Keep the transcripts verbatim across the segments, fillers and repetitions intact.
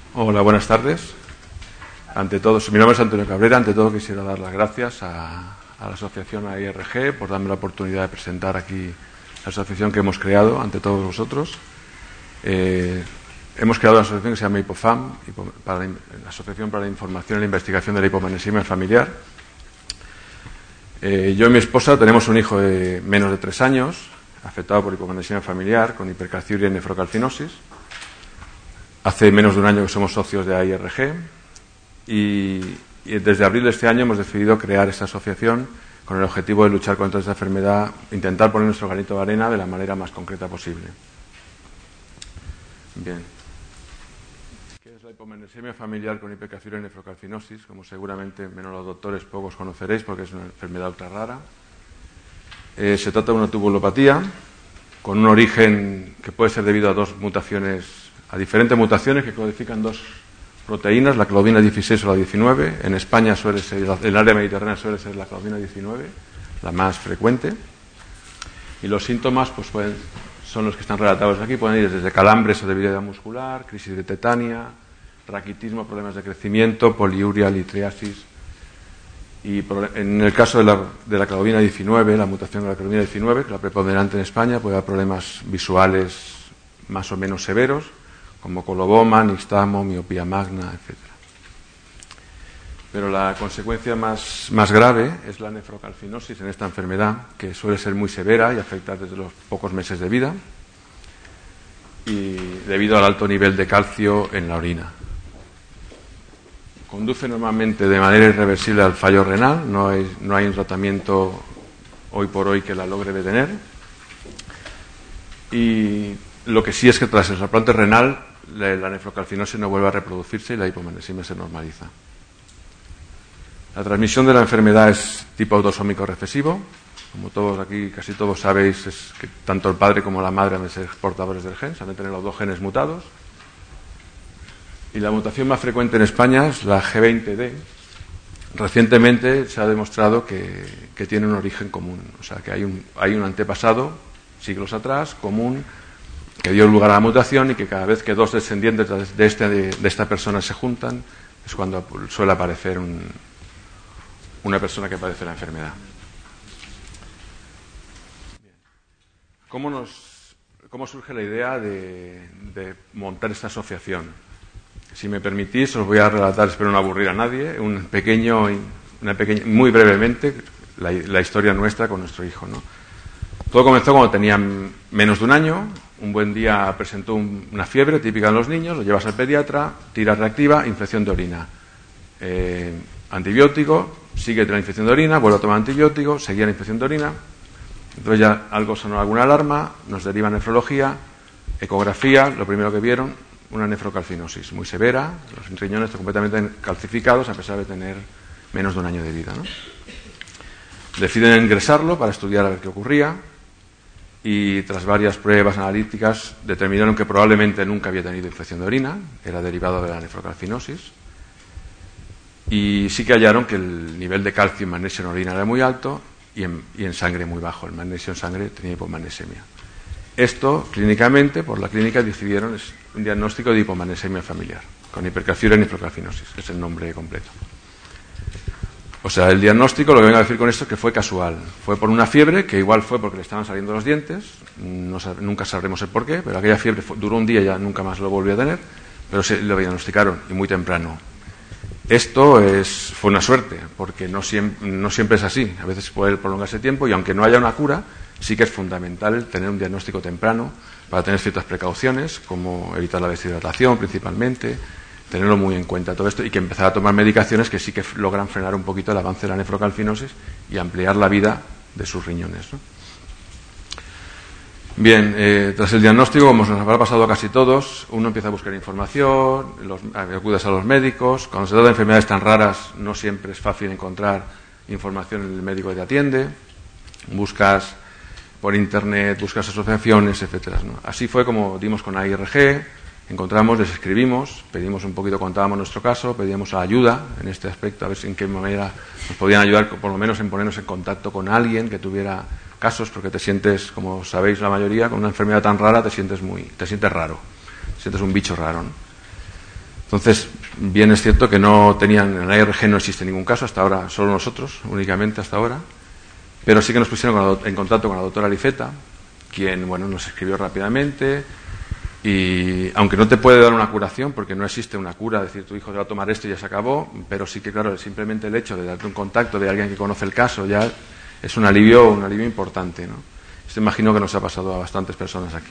Hola, buenas tardes. Ante todo, mi nombre es Antonio Cabrera. Ante todo quisiera dar las gracias a, a la asociación A I R G por darme la oportunidad de presentar aquí la asociación que hemos creado ante todos vosotros. Eh, hemos creado una asociación que se llama HIPOFAM, para la, la Asociación para la Información y la Investigación de la Hipomanesemia Familiar. Eh, yo y mi esposa tenemos un hijo de menos de tres años, afectado por hipomanesemia familiar, con hipercalciuria y nefrocalcinosis. Hace menos de un año que somos socios de A I R G y, y desde abril de este año hemos decidido crear esta asociación con el objetivo de luchar contra esta enfermedad, intentar poner nuestro granito de arena de la manera más concreta posible. Bien. ¿Qué es la hipomanesemia familiar con hipercalciuria y nefrocalcinosis? Como seguramente, menos los doctores, pocos conoceréis porque es una enfermedad ultra rara. Eh, se trata de una tubulopatía con un origen que puede ser debido a dos mutaciones, a diferentes mutaciones que codifican dos proteínas, la claudina dieciséis o la diecinueve. En España suele ser, en el área mediterránea suele ser la claudina diecinueve, la más frecuente. Y los síntomas pues pueden, son los que están relatados aquí, pueden ir desde calambres o debilidad muscular, crisis de tetania, raquitismo, problemas de crecimiento, poliuria, litriasis. Y en el caso de la, de la claudina diecinueve, la mutación de la claudina diecinueve, que es la preponderante en España, puede haber problemas visuales más o menos severos, como coloboma, nixtamo, miopía magna, etcétera. Pero la consecuencia más, más grave es la nefrocalcinosis en esta enfermedad, que suele ser muy severa y afectar desde los pocos meses de vida, y debido al alto nivel de calcio en la orina. Conduce normalmente de manera irreversible al fallo renal, no hay, no hay un tratamiento hoy por hoy que la logre detener. Y lo que sí es que tras el trasplante renal la, la nefrocalcinosis no vuelve a reproducirse y la hipomanesemia se normaliza. La transmisión de la enfermedad es tipo autosómico recesivo. Como todos aquí, casi todos sabéis, es que tanto el padre como la madre han de ser portadores del gen, han de tener los dos genes mutados. Y la mutación más frecuente en España es la G veinte D. Recientemente se ha demostrado que, que tiene un origen común, o sea que hay un, hay un antepasado, siglos atrás, común, que dio lugar a la mutación y que cada vez que dos descendientes de, este, de, de esta persona se juntan es cuando suele aparecer un, una persona que padece la enfermedad. ¿Cómo, nos, cómo surge la idea de, de montar esta asociación? Si me permitís, os voy a relatar, espero no aburrir a nadie, un pequeño, una pequeña, muy brevemente, la, la historia nuestra con nuestro hijo, ¿no? Todo comenzó cuando tenía menos de un año. Un buen día presentó un, una fiebre típica en los niños, lo llevas al pediatra, tira reactiva, infección de orina. Eh, antibiótico, sigue la infección de orina, vuelve a tomar antibiótico, seguía la infección de orina. Entonces ya algo sonó alguna alarma, nos deriva nefrología, ecografía, lo primero que vieron, una nefrocalcinosis muy severa, los riñones completamente calcificados a pesar de tener menos de un año de vida, ¿no? Deciden ingresarlo para estudiar a ver qué ocurría y tras varias pruebas analíticas determinaron que probablemente nunca había tenido infección de orina, era derivado de la nefrocalcinosis, y sí que hallaron que el nivel de calcio y magnesio en orina era muy alto y en, y en sangre muy bajo, el magnesio en sangre tenía hipomanesemia. Esto, clínicamente, por la clínica decidieron, es un diagnóstico de hipomanesemia familiar, con hipercalciuria y nefrocalcinosis, que es el nombre completo. O sea, el diagnóstico, lo que vengo a decir con esto es que fue casual. Fue por una fiebre, que igual fue porque le estaban saliendo los dientes, no, nunca sabremos el porqué, pero aquella fiebre fue, duró un día y ya nunca más lo volvió a tener, pero se lo diagnosticaron, y muy temprano. Esto es, fue una suerte, porque no siempre, no siempre es así. A veces puede prolongarse el tiempo y aunque no haya una cura, sí que es fundamental tener un diagnóstico temprano para tener ciertas precauciones, como evitar la deshidratación principalmente, tenerlo muy en cuenta todo esto y que empezar a tomar medicaciones que sí que logran frenar un poquito el avance de la nefrocalcinosis y ampliar la vida de sus riñones, ¿no? Bien, eh, tras el diagnóstico, como nos habrá pasado a casi todos, uno empieza a buscar información, los, acudes a los médicos. Cuando se trata de enfermedades tan raras, no siempre es fácil encontrar información en el médico que te atiende. Buscas por internet, buscas asociaciones, etcétera, ¿no? Así fue como dimos con A I R G, encontramos, les escribimos, pedimos un poquito, contábamos nuestro caso, pedíamos ayuda en este aspecto, a ver si en qué manera nos podían ayudar, por lo menos en ponernos en contacto con alguien que tuviera casos, porque te sientes, como sabéis la mayoría, con una enfermedad tan rara te sientes muy, te sientes raro, te sientes un bicho raro, ¿no? Entonces, bien es cierto que no tenían, en la I R G no existe ningún caso hasta ahora, solo nosotros, únicamente hasta ahora, pero sí que nos pusieron con la, en contacto con la doctora Liceta, quien, bueno, nos escribió rápidamente, y aunque no te puede dar una curación, porque no existe una cura, decir, tu hijo te va a tomar esto y ya se acabó, pero sí que, claro, simplemente el hecho de darte un contacto de alguien que conoce el caso ya es un alivio, un alivio importante, ¿no? Esto imagino que nos ha pasado a bastantes personas aquí.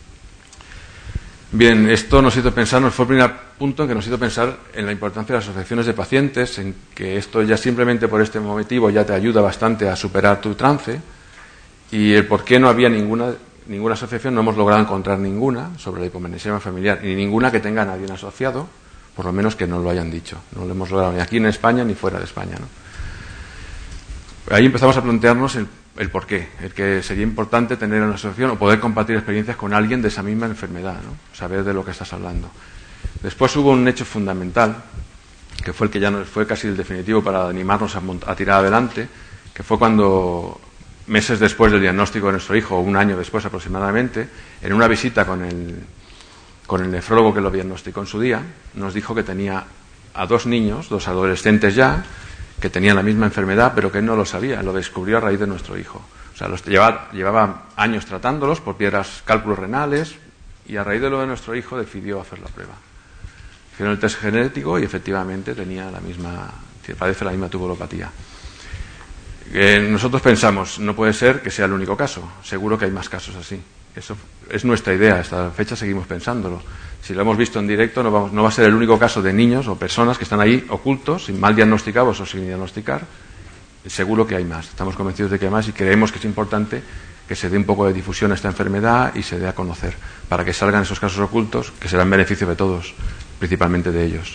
Bien, esto nos hizo pensar, nos fue el primer punto en que nos hizo pensar en la importancia de las asociaciones de pacientes, en que esto ya simplemente por este motivo ya te ayuda bastante a superar tu trance, y el por qué no había ninguna, ninguna asociación, no hemos logrado encontrar ninguna sobre la hipomenesiemia familiar, ni ninguna que tenga a nadie asociado, por lo menos que nos lo hayan dicho. No lo hemos logrado ni aquí en España ni fuera de España, ¿no? Ahí empezamos a plantearnos el el por qué, el que sería importante tener una asociación o poder compartir experiencias con alguien de esa misma enfermedad, ¿no? Saber de lo que estás hablando. Después hubo un hecho fundamental, que fue el que ya nos fue casi el definitivo para animarnos a, a tirar adelante, que fue cuando, meses después del diagnóstico de nuestro hijo, o un año después aproximadamente, en una visita con el, con el nefrólogo que lo diagnosticó en su día, nos dijo que tenía a dos niños, dos adolescentes ya, que tenían la misma enfermedad, pero que él no lo sabía, lo descubrió a raíz de nuestro hijo. O sea, los llevaba, llevaba años tratándolos por piedras, cálculos renales, y a raíz de lo de nuestro hijo decidió hacer la prueba. Hicieron el test genético y efectivamente tenía la misma, padece la misma tubulopatía. Eh, nosotros pensamos, no puede ser que sea el único caso, seguro que hay más casos así. Eso es nuestra idea, hasta la fecha seguimos pensándolo. Si lo hemos visto en directo, no, vamos, no va a ser el único caso de niños o personas que están ahí ocultos, mal diagnosticados o sin diagnosticar. Seguro que hay más. Estamos convencidos de que hay más y creemos que es importante que se dé un poco de difusión a esta enfermedad y se dé a conocer, para que salgan esos casos ocultos, que serán beneficio de todos, principalmente de ellos.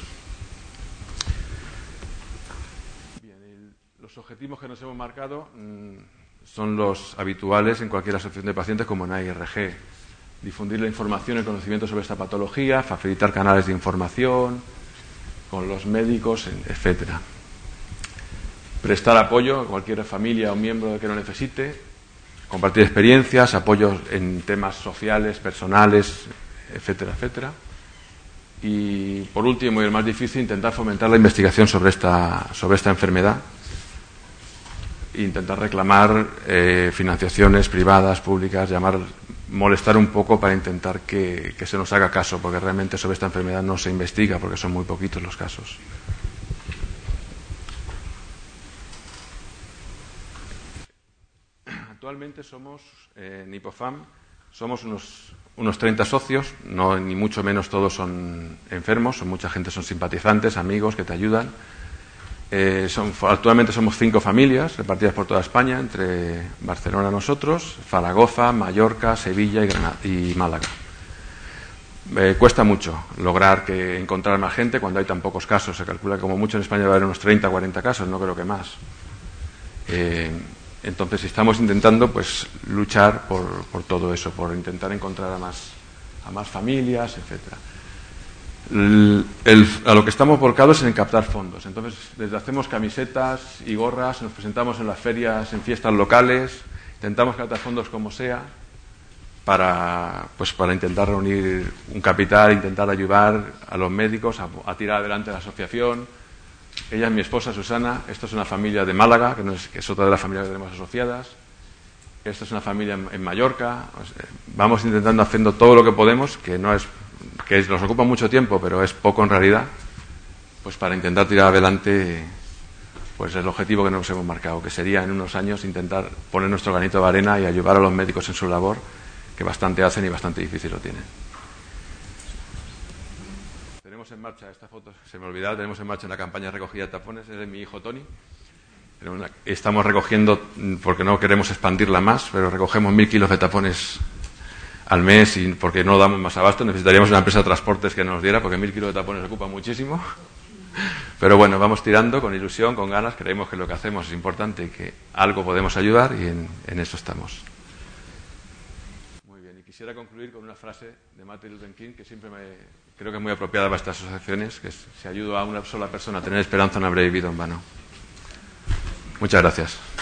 Bien, el, los objetivos que nos hemos marcado mmm, son los habituales en cualquier asociación de pacientes, como en A I R G. Difundir la información y el conocimiento sobre esta patología, facilitar canales de información con los médicos, etcétera. Prestar apoyo a cualquier familia o miembro que lo necesite, compartir experiencias, apoyos en temas sociales, personales, etcétera, etcétera. Y por último, y el más difícil, intentar fomentar la investigación sobre esta, sobre esta enfermedad e intentar reclamar eh, financiaciones privadas, públicas, llamar, molestar un poco para intentar que, que se nos haga caso, porque realmente sobre esta enfermedad no se investiga, porque son muy poquitos los casos. Actualmente somos, eh, en Hipofam, somos unos, unos treinta socios, no, ni mucho menos todos son enfermos, son mucha gente, son simpatizantes, amigos que te ayudan. Eh, son, actualmente somos cinco familias repartidas por toda España, entre Barcelona nosotros, Zaragoza, Mallorca, Sevilla y, Granada, y Málaga. Eh, cuesta mucho lograr que encontrar más gente cuando hay tan pocos casos. Se calcula que como mucho en España va a haber unos treinta o cuarenta casos, no creo que más. Eh, entonces estamos intentando pues luchar por, por todo eso, por intentar encontrar a más, a más familias, etcétera. El, el, a lo que estamos volcados es en captar fondos. Entonces, desde hacemos camisetas y gorras, nos presentamos en las ferias, en fiestas locales, intentamos captar fondos como sea para, pues, para intentar reunir un capital, intentar ayudar a los médicos a, a tirar adelante la asociación. Ella es mi esposa, Susana. Esto es una familia de Málaga, que, no es, que es otra de las familias que tenemos asociadas. Esto es una familia en, en Mallorca. Vamos intentando haciendo todo lo que podemos, que no es que nos ocupa mucho tiempo, pero es poco en realidad, pues para intentar tirar adelante pues el objetivo que nos hemos marcado, que sería en unos años intentar poner nuestro granito de arena y ayudar a los médicos en su labor, que bastante hacen y bastante difícil lo tienen. Tenemos en marcha, esta foto se me olvidaba, tenemos en marcha una campaña de recogida de tapones, es de mi hijo Tony. Estamos recogiendo, porque no queremos expandirla más, pero recogemos mil kilos de tapones al mes, y porque no damos más abasto, necesitaríamos una empresa de transportes que nos diera, porque mil kilos de tapones ocupa muchísimo. Pero bueno, vamos tirando con ilusión, con ganas, creemos que lo que hacemos es importante y que algo podemos ayudar, y en, en eso estamos. Muy bien, y quisiera concluir con una frase de Martin Luther King que siempre me creo que es muy apropiada para estas asociaciones, que es: si ayudo a una sola persona a tener esperanza, no habré vivido en vano. Muchas gracias.